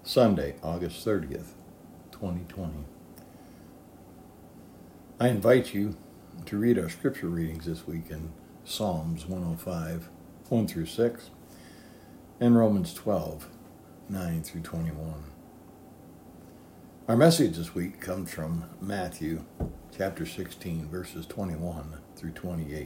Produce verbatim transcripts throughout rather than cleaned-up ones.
Sunday, August thirtieth, twenty twenty. I invite you to read our scripture readings this week in Psalms one oh five, one through six, and Romans twelve, nine through twenty-one. Our message this week comes from Matthew chapter sixteen, verses twenty-one through twenty-eight.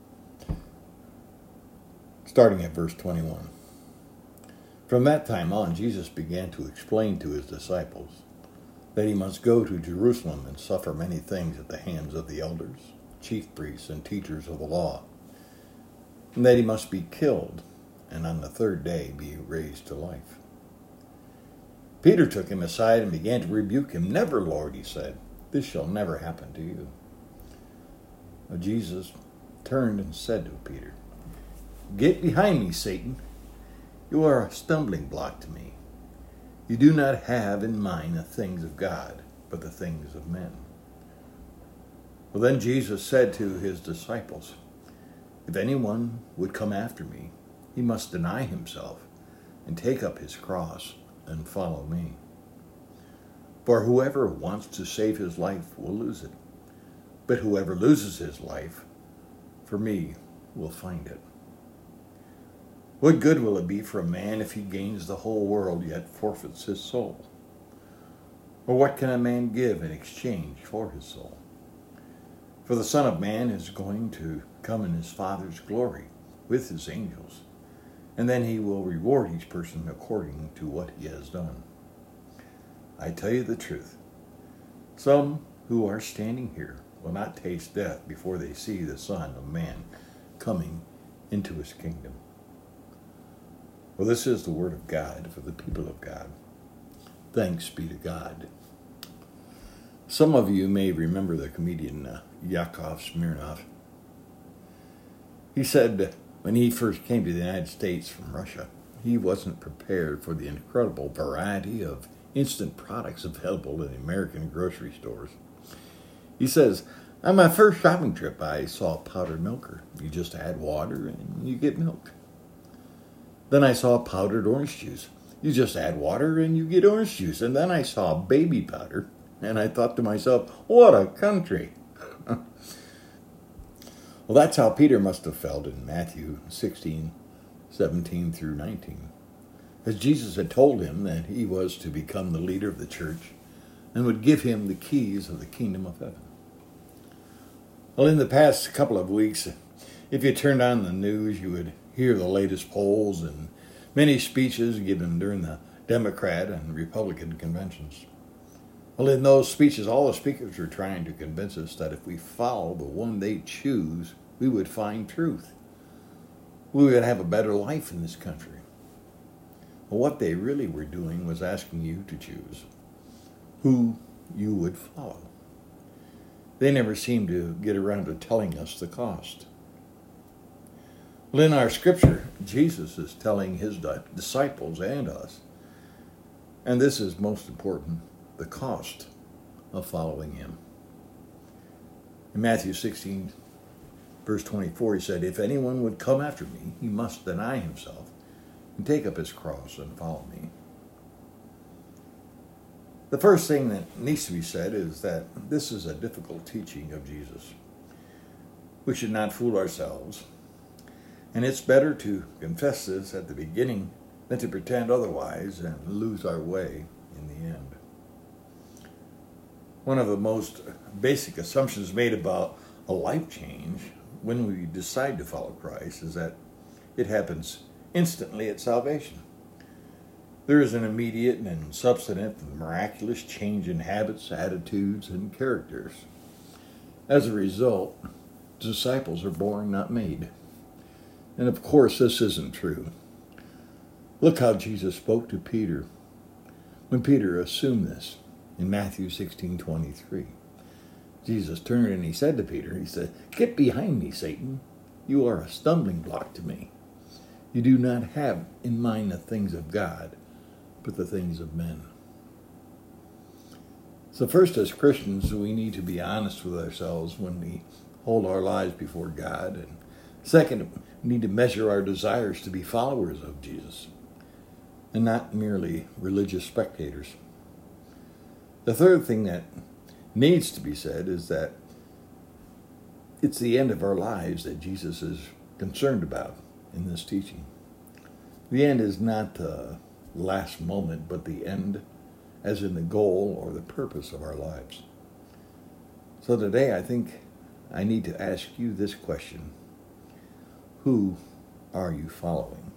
Starting at verse twenty-one. From that time on, Jesus began to explain to his disciples that he must go to Jerusalem and suffer many things at the hands of the elders, chief priests, and teachers of the law, and that he must be killed, and on the third day be raised to life. Peter took him aside and began to rebuke him. "Never, Lord," he said, "this shall never happen to you." But Jesus turned and said to Peter, "Get behind me, Satan. You are a stumbling block to me. You do not have in mind the things of God, but the things of men." Well, then Jesus said to his disciples, "If anyone would come after me, he must deny himself and take up his cross and follow me. For whoever wants to save his life will lose it, but whoever loses his life for me will find it. What good will it be for a man if he gains the whole world yet forfeits his soul? Or what can a man give in exchange for his soul? For the Son of Man is going to come in his Father's glory with his angels, and then he will reward each person according to what he has done. I tell you the truth, some who are standing here will not taste death before they see the Son of Man coming into his kingdom." Well, this is the word of God for the people of God. Thanks be to God. Some of you may remember the comedian uh, Yakov Smirnoff. He said when he first came to the United States from Russia, he wasn't prepared for the incredible variety of instant products available in American grocery stores. He says, "On my first shopping trip, I saw a powdered milker. You just add water and you get milk. Then I saw powdered orange juice. You just add water and you get orange juice. And then I saw baby powder, and I thought to myself, what a country." Well, that's how Peter must have felt in Matthew sixteen, seventeen through nineteen, as Jesus had told him that he was to become the leader of the church and would give him the keys of the kingdom of heaven. Well, in the past couple of weeks, if you turned on the news, you would hear the latest polls and many speeches given during the Democrat and Republican conventions. Well, in those speeches, all the speakers were trying to convince us that if we follow the one they choose, we would find truth. We would have a better life in this country. Well, what they really were doing was asking you to choose who you would follow. They never seemed to get around to telling us the cost. Well, in our scripture, Jesus is telling his disciples and us, and this is most important, the cost of following him. In Matthew sixteen, verse twenty-four, he said, "If anyone would come after me, he must deny himself and take up his cross and follow me." The first thing that needs to be said is that this is a difficult teaching of Jesus. We should not fool ourselves. And it's better to confess this at the beginning than to pretend otherwise and lose our way in the end. One of the most basic assumptions made about a life change when we decide to follow Christ is that it happens instantly at salvation. There is an immediate and substantive and miraculous change in habits, attitudes, and characters. As a result, disciples are born, not made. And of course, this isn't true. Look how Jesus spoke to Peter when Peter assumed this in Matthew sixteen twenty-three. Jesus turned and he said to Peter, he said, "Get behind me, Satan. You are a stumbling block to me. You do not have in mind the things of God, but the things of men." So first, as Christians, we need to be honest with ourselves when we hold our lives before God. And second, we need to measure our desires to be followers of Jesus. and not merely religious spectators. The third thing that needs to be said is that it's the end of our lives that Jesus is concerned about in this teaching. The end is not the last moment, but the end as in the goal or the purpose of our lives. So today I think I need to ask you this question. Who are you following?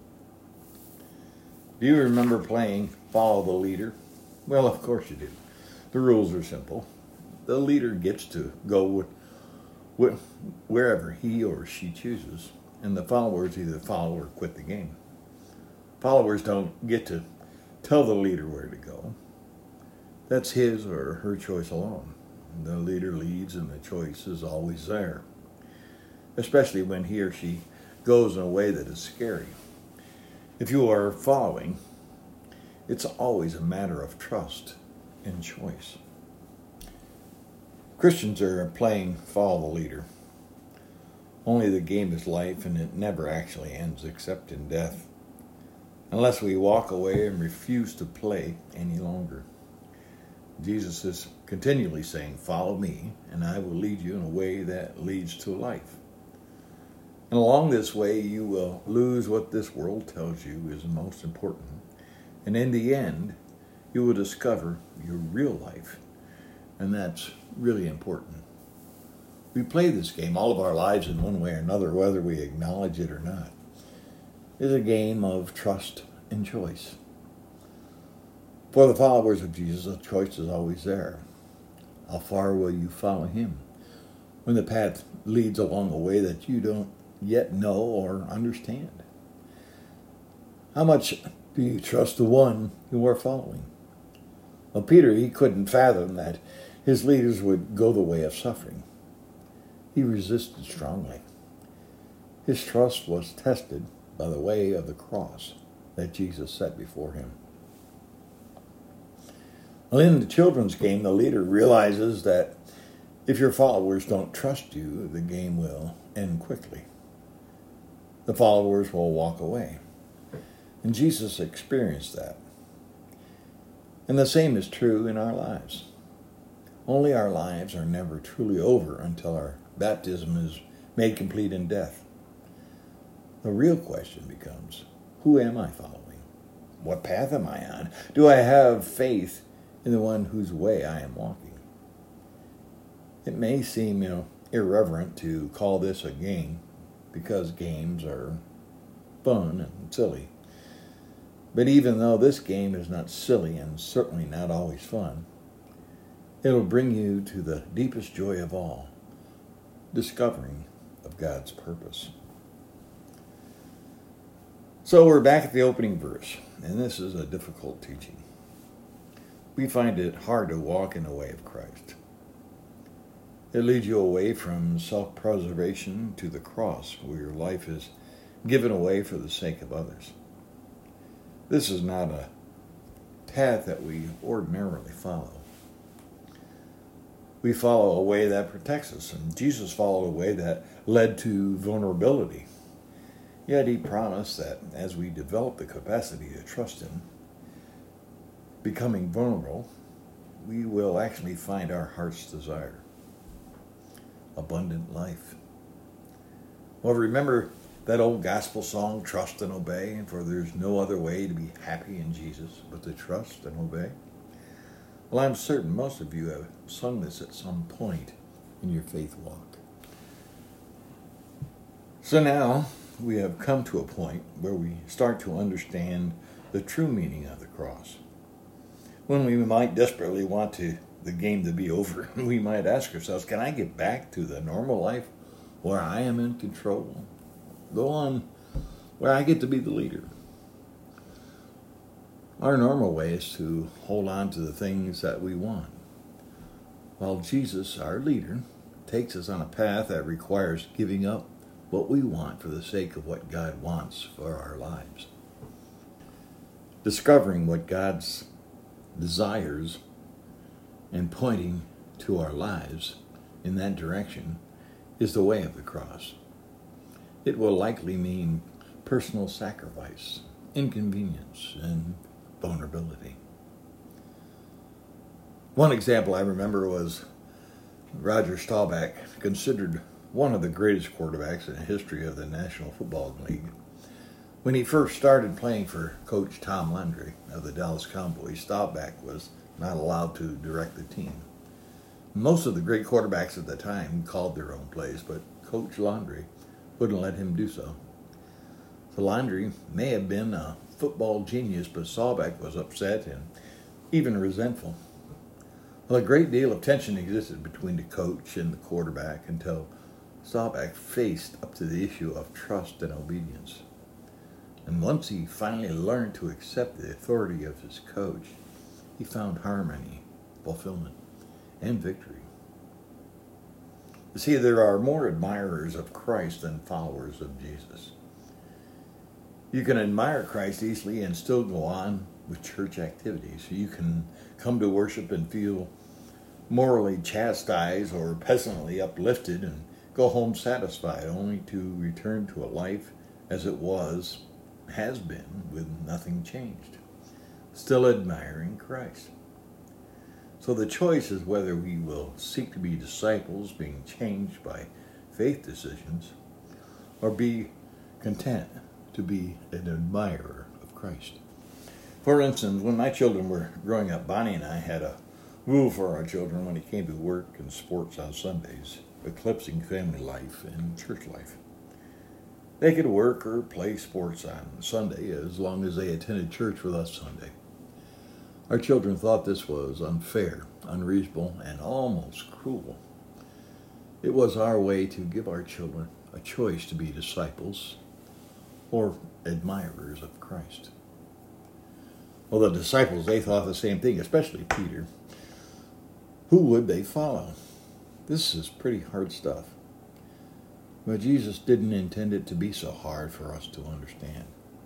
Do you remember playing Follow the Leader? Well, of course you do. The rules are simple. The leader gets to go with, with, wherever he or she chooses, and the followers either follow or quit the game. Followers don't get to tell the leader where to go. That's his or her choice alone. The leader leads and the choice is always there, especially when he or she goes in a way that is scary. If you are following, it's always a matter of trust and choice. Christians are playing follow the leader. Only the game is life, and it never actually ends except in death, unless we walk away and refuse to play any longer. Jesus is continually saying, follow me, and I will lead you in a way that leads to life. And along this way, you will lose what this world tells you is most important. And in the end, you will discover your real life. And that's really important. We play this game all of our lives in one way or another, whether we acknowledge it or not. It's a game of trust and choice. For the followers of Jesus, the choice is always there. How far will you follow him when the path leads along a way that you don't yet know or understand? How much do you trust the one you are following? Well, Peter, he couldn't fathom that his leaders would go the way of suffering. He resisted strongly. His trust was tested by the way of the cross that Jesus set before him. Well, in the children's game, the leader realizes that if your followers don't trust you, the game will end quickly. The followers will walk away. And Jesus experienced that. And the same is true in our lives. Only our lives are never truly over until our baptism is made complete in death. The real question becomes, who am I following? What path am I on? Do I have faith in the one whose way I am walking? It may seem, you know, irreverent to call this a game, because games are fun and silly. But even though this game is not silly and certainly not always fun, it'll bring you to the deepest joy of all, discovering of God's purpose. So we're back at the opening verse, and this is a difficult teaching. We find it hard to walk in the way of Christ. It leads you away from self-preservation to the cross, where your life is given away for the sake of others. This is not a path that we ordinarily follow. We follow a way that protects us, and Jesus followed a way that led to vulnerability. Yet he promised that as we develop the capacity to trust him, becoming vulnerable, we will actually find our heart's desire. Abundant life. Well, remember that old gospel song, Trust and Obey, for there's no other way to be happy in Jesus but to trust and obey? Well, I'm certain most of you have sung this at some point in your faith walk. So now we have come to a point where we start to understand the true meaning of the cross. When we might desperately want to the game to be over, we might ask ourselves, can I get back to the normal life where I am in control? Go on where I get to be the leader. Our normal way is to hold on to the things that we want, while Jesus, our leader, takes us on a path that requires giving up what we want for the sake of what God wants for our lives. Discovering what God's desires and pointing to our lives in that direction is the way of the cross. It will likely mean personal sacrifice inconvenience, and vulnerability. One example I remember was Roger Staubach, considered one of the greatest quarterbacks in the history of the National Football League. When he first started playing for Coach Tom Landry of the Dallas Cowboys, Staubach was not allowed to direct the team. Most of the great quarterbacks at the time called their own plays, but Coach Landry wouldn't let him do so. So Landry may have been a football genius, but Staubach was upset and even resentful. Well, a great deal of tension existed between the coach and the quarterback until Staubach faced up to the issue of trust and obedience. And once he finally learned to accept the authority of his coach, he found harmony, fulfillment, and victory. You see, there are more admirers of Christ than followers of Jesus. You can admire Christ easily and still go on with church activities. You can come to worship and feel morally chastised or pleasantly uplifted and go home satisfied, only to return to a life as it was, has been, with nothing changed, still admiring Christ. So the choice is whether we will seek to be disciples being changed by faith decisions, or be content to be an admirer of Christ. For instance, when my children were growing up, Bonnie and I had a rule for our children when it came to work and sports on Sundays, eclipsing family life and church life. They could work or play sports on Sunday as long as they attended church with us Sunday. Our children thought this was unfair, unreasonable, and almost cruel. It was our way to give our children a choice to be disciples or admirers of Christ. Well, the disciples, they thought the same thing, especially Peter. Who would they follow? This is pretty hard stuff. But Jesus didn't intend it to be so hard for us to understand.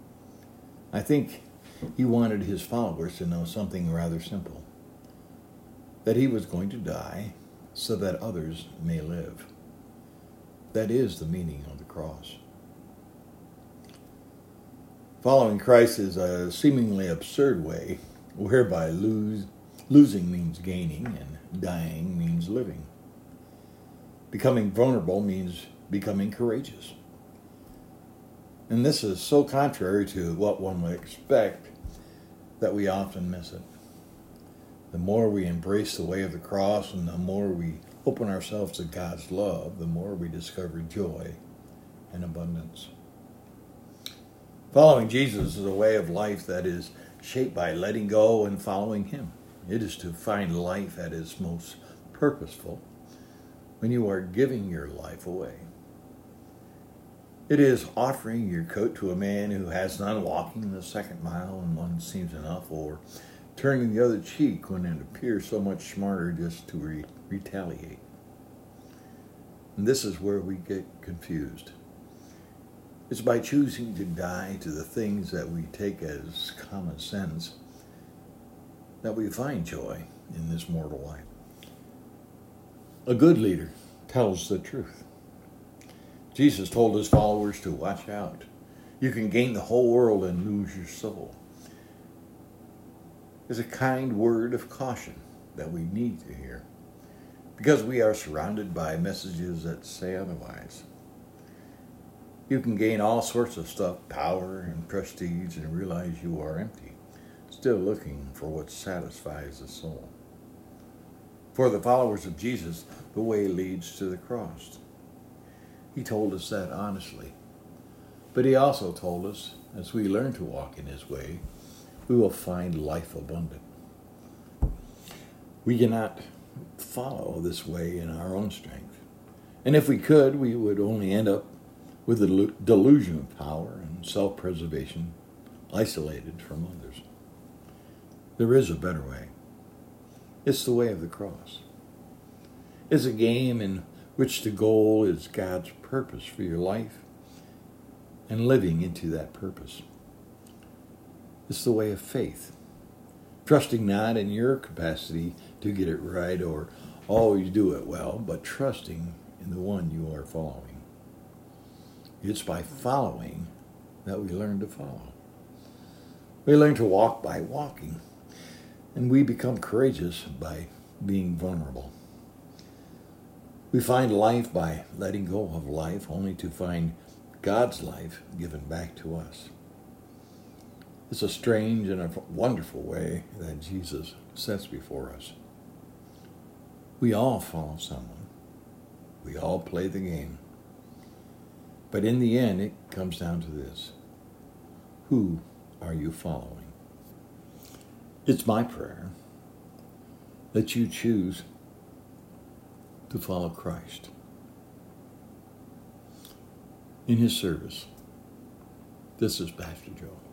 I think he wanted his followers to know something rather simple, that he was going to die so that others may live. That is the meaning of the cross. Following Christ is a seemingly absurd way whereby lose, losing means gaining and dying means living. Becoming vulnerable means becoming courageous. And this is so contrary to what one would expect that we often miss it. The more we embrace the way of the cross and the more we open ourselves to God's love, the more we discover joy and abundance. Following Jesus is a way of life that is shaped by letting go and following him. It is to find life at its most purposeful when you are giving your life away. It is offering your coat to a man who has none, walking the second mile when one seems enough, or turning the other cheek when it appears so much smarter just to re- retaliate. And this is where we get confused. It's by choosing to die to the things that we take as common sense that we find joy in this mortal life. A good leader tells the truth. Jesus told his followers to watch out. You can gain the whole world and lose your soul. It's a kind word of caution that we need to hear, because we are surrounded by messages that say otherwise. You can gain all sorts of stuff, power and prestige, and realize you are empty, still looking for what satisfies the soul. For the followers of Jesus, the way leads to the cross. He told us that honestly. But he also told us, as we learn to walk in his way, we will find life abundant. We cannot follow this way in our own strength. And if we could, we would only end up with the delusion of power and self-preservation, isolated from others. There is a better way. It's the way of the cross. It's a game in which the goal is God's purpose for your life and living into that purpose. It's the way of faith, trusting not in your capacity to get it right or always do it well, but trusting in the one you are following. It's by following that we learn to follow. We learn to walk by walking, and we become courageous by being vulnerable. We find life by letting go of life, only to find God's life given back to us. It's a strange and a wonderful way that Jesus sets before us. We all follow someone. We all play the game. But in the end, it comes down to this. Who are you following? It's my prayer that you choose to follow Christ in his service. This is Pastor Joe.